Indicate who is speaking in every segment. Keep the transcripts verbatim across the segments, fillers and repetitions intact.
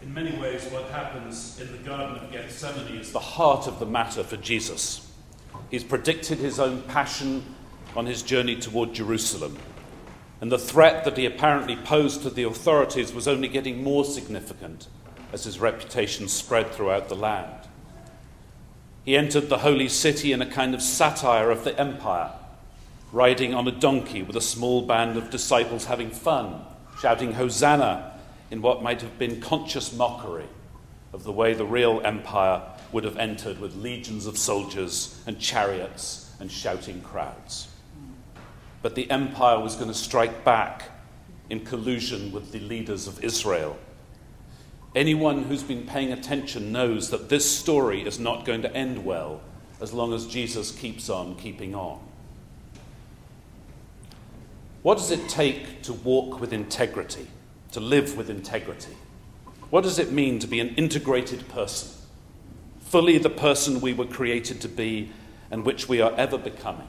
Speaker 1: In many ways, what happens in the Garden of Gethsemane is the heart of the matter for Jesus. He's predicted his own passion on his journey toward Jerusalem, and the threat that he apparently posed to the authorities was only getting more significant as his reputation spread throughout the land. He entered the holy city in a kind of satire of the empire, riding on a donkey with a small band of disciples having fun, shouting Hosanna in what might have been conscious mockery of the way the real empire would have entered, with legions of soldiers and chariots and shouting crowds. But the empire was going to strike back in collusion with the leaders of Israel. Anyone who's been paying attention knows that this story is not going to end well as long as Jesus keeps on keeping on. What does it take to walk with integrity, to live with integrity? What does it mean to be an integrated person, fully the person we were created to be and which we are ever becoming?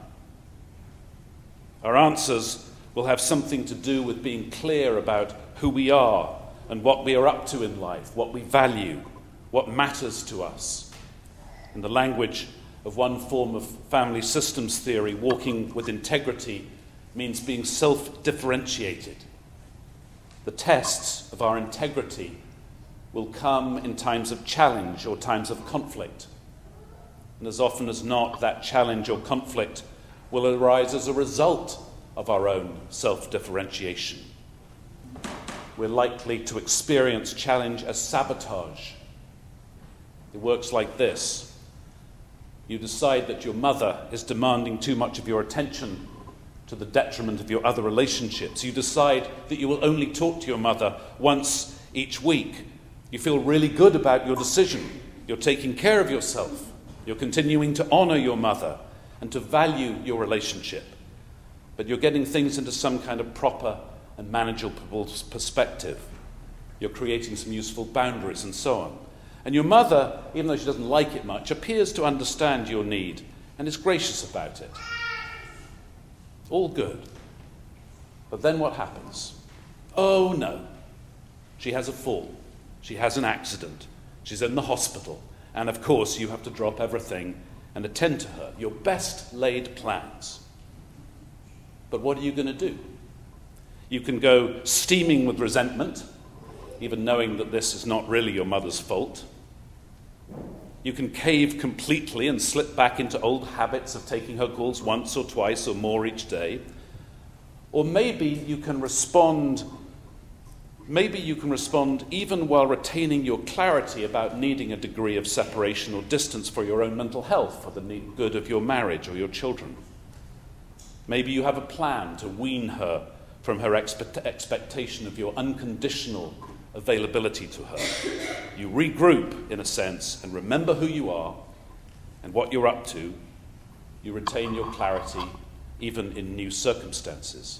Speaker 1: Our answers will have something to do with being clear about who we are and what we are up to in life, what we value, what matters to us. In the language of one form of family systems theory, walking with integrity means being self-differentiated. The tests of our integrity will come in times of challenge or times of conflict. And as often as not, that challenge or conflict will arise as a result of our own self-differentiation. We're likely to experience challenge as sabotage. It works like this. You decide that your mother is demanding too much of your attention to the detriment of your other relationships. You decide that you will only talk to your mother once each week. You feel really good about your decision. You're taking care of yourself. You're continuing to honor your mother and to value your relationship. But you're getting things into some kind of proper and manageable perspective. You're creating some useful boundaries and so on. And your mother, even though she doesn't like it much, appears to understand your need and is gracious about it. All good. But then what happens? Oh no. She has a fall. She has an accident. She's in the hospital. And of course you have to drop everything and attend to her. Your best laid plans. But what are you going to do? You can go steaming with resentment, even knowing that this is not really your mother's fault. You can cave completely and slip back into old habits of taking her calls once or twice or more each day. Or maybe you can respond, maybe you can respond even while retaining your clarity about needing a degree of separation or distance for your own mental health, for the good of your marriage or your children. Maybe you have a plan to wean her from her expect- expectation of your unconditional availability to her. You regroup, in a sense, and remember who you are and what you're up to. You retain your clarity even in new circumstances.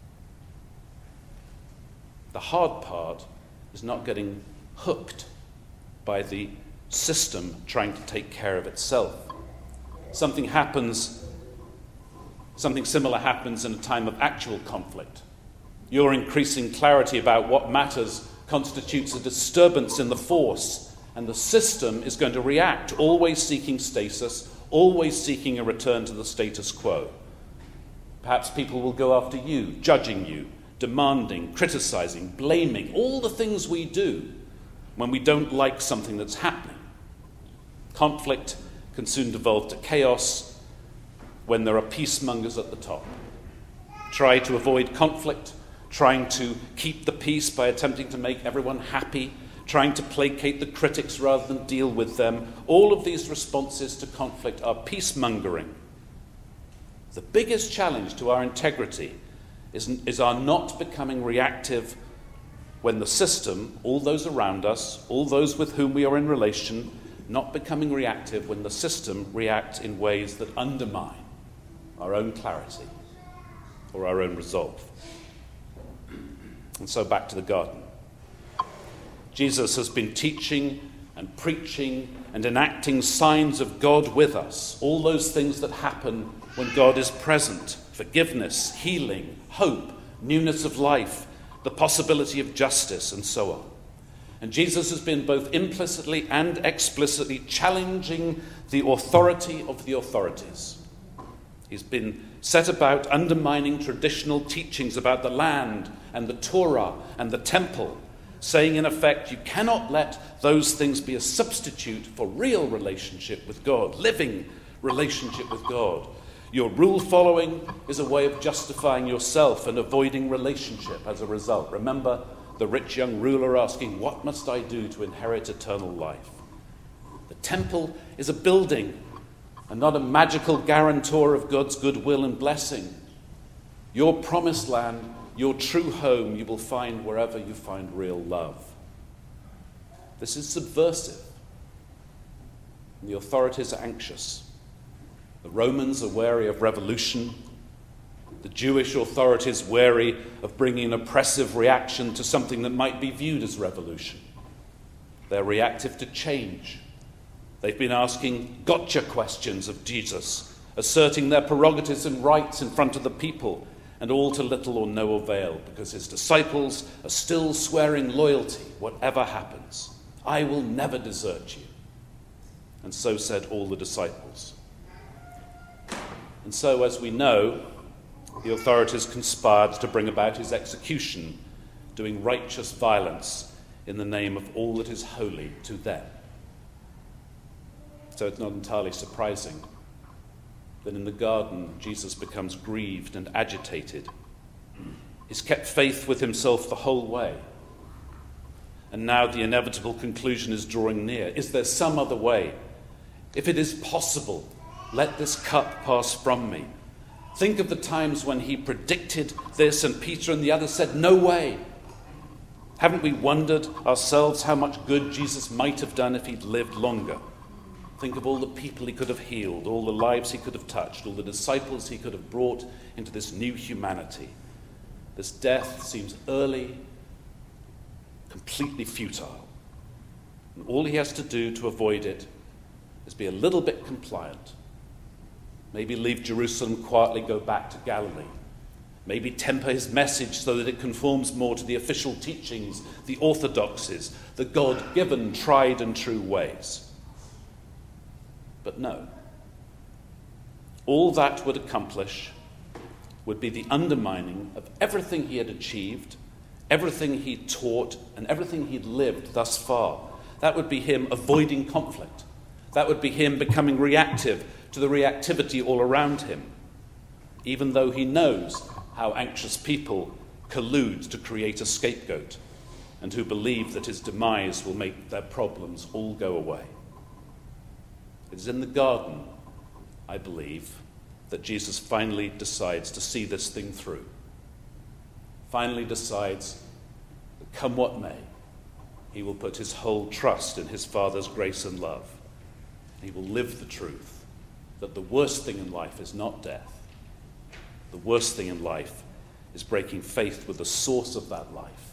Speaker 1: The hard part is not getting hooked by the system trying to take care of itself. Something happens, something similar happens in a time of actual conflict. Your increasing clarity about what matters constitutes a disturbance in the force, and the system is going to react, always seeking stasis, always seeking a return to the status quo. Perhaps people will go after you, judging you, demanding, criticizing, blaming, all the things we do when we don't like something that's happening. Conflict can soon devolve to chaos when there are peacemongers at the top. Try to avoid conflict, trying to keep the peace by attempting to make everyone happy, trying to placate the critics rather than deal with them. All of these responses to conflict are peacemongering. The biggest challenge to our integrity is, is our not becoming reactive when the system, all those around us, all those with whom we are in relation, not becoming reactive when the system reacts in ways that undermine our own clarity or our own resolve. And so back to the garden. Jesus has been teaching and preaching and enacting signs of God with us, all those things that happen when God is present: forgiveness, healing, hope, newness of life, the possibility of justice, and so on. And Jesus has been both implicitly and explicitly challenging the authority of the authorities. He's been set about undermining traditional teachings about the land and the Torah and the temple, saying in effect, you cannot let those things be a substitute for real relationship with God, living relationship with God. Your rule following is a way of justifying yourself and avoiding relationship as a result. Remember the rich young ruler asking, what must I do to inherit eternal life? The temple is a building and not a magical guarantor of God's goodwill and blessing. Your promised land, your true home, you will find wherever you find real love. This is subversive. The authorities are anxious. The Romans are wary of revolution. The Jewish authorities wary of bringing an oppressive reaction to something that might be viewed as revolution. They're reactive to change. They've been asking gotcha questions of Jesus, asserting their prerogatives and rights in front of the people, and all to little or no avail, because his disciples are still swearing loyalty, whatever happens. I will never desert you. And so said all the disciples. And so, as we know, the authorities conspired to bring about his execution, doing righteous violence in the name of all that is holy to them. So it's not entirely surprising that in the garden Jesus becomes grieved and agitated. He's kept faith with himself the whole way. And now the inevitable conclusion is drawing near. Is there some other way? If it is possible, let this cup pass from me. Think of the times when he predicted this and Peter and the others said, no way. Haven't we wondered ourselves how much good Jesus might have done if he'd lived longer? Think of all the people he could have healed, all the lives he could have touched, all the disciples he could have brought into this new humanity. This death seems early, completely futile. And all he has to do to avoid it is be a little bit compliant. Maybe leave Jerusalem, quietly go back to Galilee. Maybe temper his message so that it conforms more to the official teachings, the orthodoxies, the God-given, tried and true ways. But no. All that would accomplish would be the undermining of everything he had achieved, everything he'd taught, and everything he'd lived thus far. That would be him avoiding conflict. That would be him becoming reactive to the reactivity all around him, even though he knows how anxious people collude to create a scapegoat and who believe that his demise will make their problems all go away. It is in the garden, I believe, that Jesus finally decides to see this thing through. Finally decides that come what may, he will put his whole trust in his Father's grace and love. He will live the truth that the worst thing in life is not death. The worst thing in life is breaking faith with the source of that life.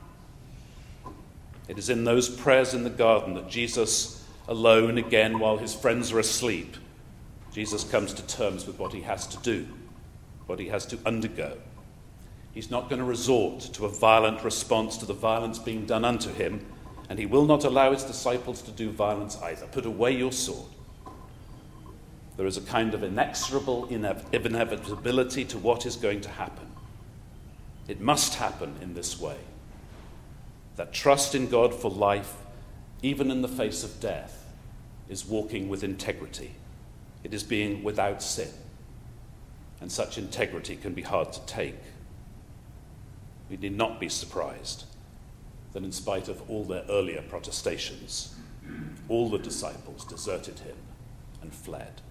Speaker 1: It is in those prayers in the garden that Jesus, alone again while his friends are asleep, Jesus comes to terms with what he has to do, what he has to undergo. He's not going to resort to a violent response to the violence being done unto him, and he will not allow his disciples to do violence either. Put away your sword. There is a kind of inexorable inevitability to what is going to happen. It must happen in this way. That trust in God for life, even in the face of death, is walking with integrity. It is being without sin. And such integrity can be hard to take. We need not be surprised that in spite of all their earlier protestations, all the disciples deserted him and fled.